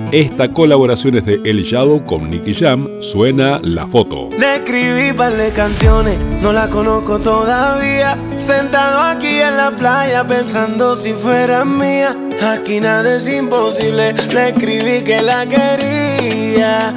Esta colaboración es de El Shadow con Nicky Jam. Suena La Foto. Le escribí par canciones, no la conozco todavía. Sentado aquí en la playa pensando si fuera mía. Aquí nada es imposible, le escribí que la quería.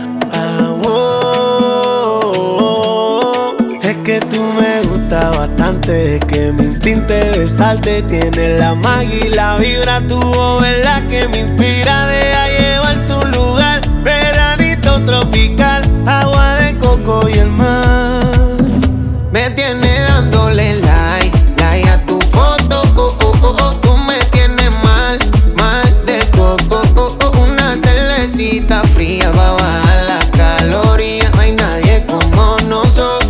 Es que tú me gustas bastante, es que mi instinto es besarte. Tienes la magia y la vibra, tu voz es la que me inspira. Deja llevarte a un lugar, veranito tropical, agua de coco y el mar. Me tiene dándole like, like a tu foto, tú me tienes mal, mal de coco, una cervecita fría va a bajar la caloría, no hay nadie como nosotros,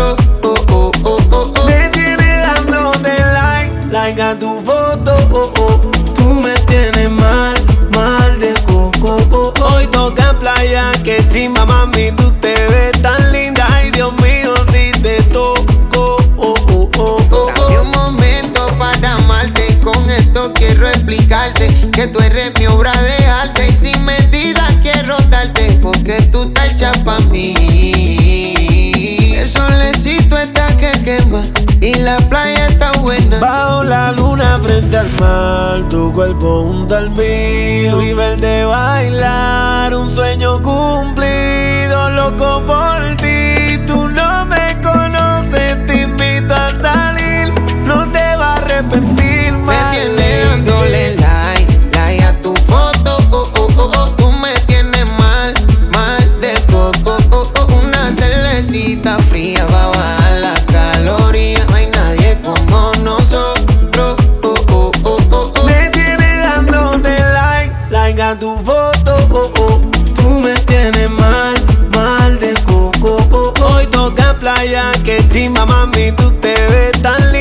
Me tiene dándote like, like a tu foto, tú me tienes mal, mal del coco, hoy toca playa, que chimba mami, tú te ves tan linda, ay Dios mío, si te toco, Dame un momento para amarte, con esto quiero explicarte que tú eres mi obra de arte y sin medida quiero darte, porque tú estás hecha pa' mí. El solecito está que quema y la playa está buena. bajo la luna frente al mar, tu cuerpo junto al mío y verte bailar, un sueño cumplido, loco por ti. Tú no me conoces, te invito a salir, no te vas a arrepentir, Me más. tiene dándole like, like a tu foto, tú me tienes mal, mal de coco, una cervecita fría va a bajar la caloría, no hay nadie como nosotros, Me tiene dándote like, like a tu foto, tú me tienes mal, mal del coco, hoy toca playa, que chimba mami, tú te ves tan